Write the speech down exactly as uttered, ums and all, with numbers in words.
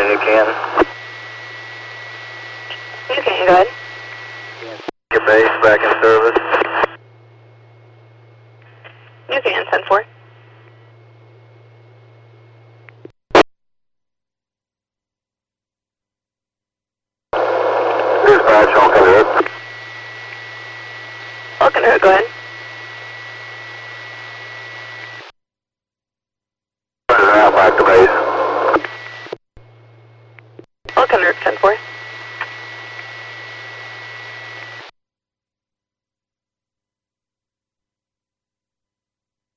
You can. You can, go ahead. Your base back in service. You can, ten four. Dispatch, Falcon Hood. Falcon Hood, go ahead. Back to base. Falcon Hood, ten four.